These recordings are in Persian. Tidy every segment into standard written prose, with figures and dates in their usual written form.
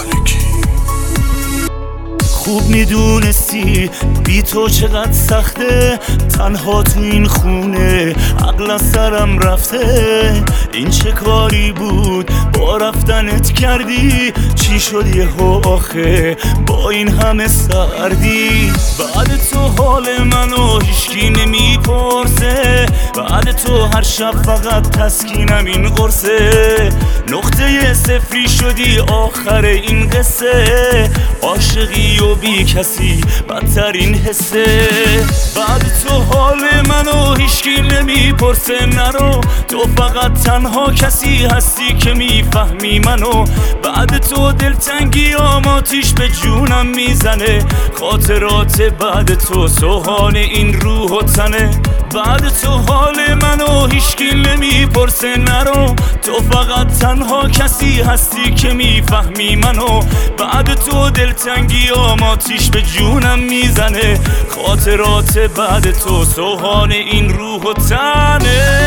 خوب میدونستی بی تو چقدر سخته، تنها تو این خونه عقل از سرم رفته. این چه کاری بود با رفتنت کردی؟ چی شد یهو آخه با این همه سردی؟ بعد تو حال منو هیچکی نمیپرسه، بعد تو هر شب فقط تسکینم این قرصه. نقطه صفری شدی آخر این قصه، عاشقی و بی کسی بدترین حسه. بعد تو حال منو هیچکی نمیپرسه، نرو تو فقط تنها کسی هستی که میفهمی منو. بعد تو دلتنگی آتیش به جونم میزنه، خاطرات بعد تو سوهان این روح و تنه. بعد تو حال منو هیچکی نمیپرسه، نرو تو فقط تنها کسی هستی که میفهمی منو. بعد تو دلتنگی آتیش به جونم میزنه، خاطرات بعد تو سوهان این روح و تنه.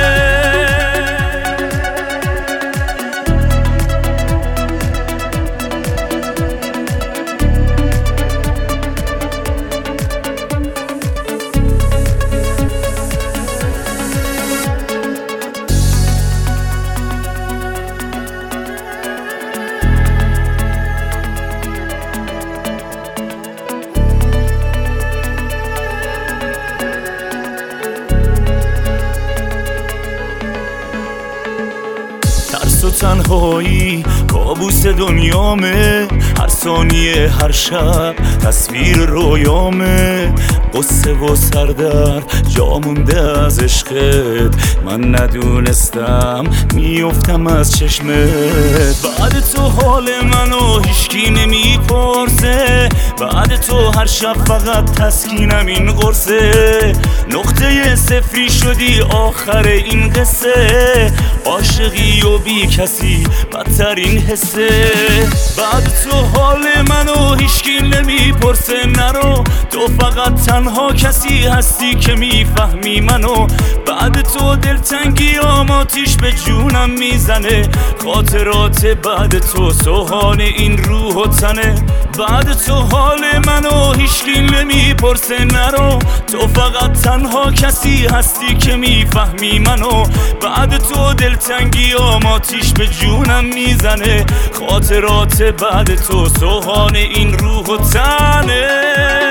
تو تنهایی کابوس دنیامه، هر ثانیه هر شب تصویر رویامه. قصه و سردرد جا مونده از عشقت، من ندونستم میافتم از چشمت. بعد تو حال منو هیچکی نمیپرسه، بعد تو هر شب فقط تسکینم این قرصه. نقطه صفری شدی آخر این قصه، عاشقی و بی کسی بدترین حسه. بعد تو حال منو هیچکی نمیپرسه، نرو تو فقط تنها کسی هستی که میفهمی منو. بعد تو دلتنگی آتیش به جونم میزنه، خاطرات بعد تو سوهان این روح و تنه. بعد تو حال منو هیچکی نمیپرسه، نرو تو فقط تنها کسی هستی که میفهمی منو. بعد تو دلتنگی آتیش به جونم میزنه، خاطرات بعد تو سوهان این روح و تنه.